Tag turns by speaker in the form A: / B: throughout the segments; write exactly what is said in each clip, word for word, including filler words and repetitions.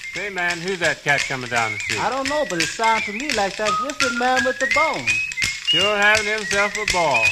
A: Say, man, who's that cat coming down the street?
B: I don't know, but it sounds to me like that wicked man with the bone.
A: Sure having himself a ball.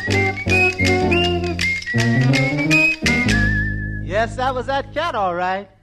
B: Yes, that was that cat, all right.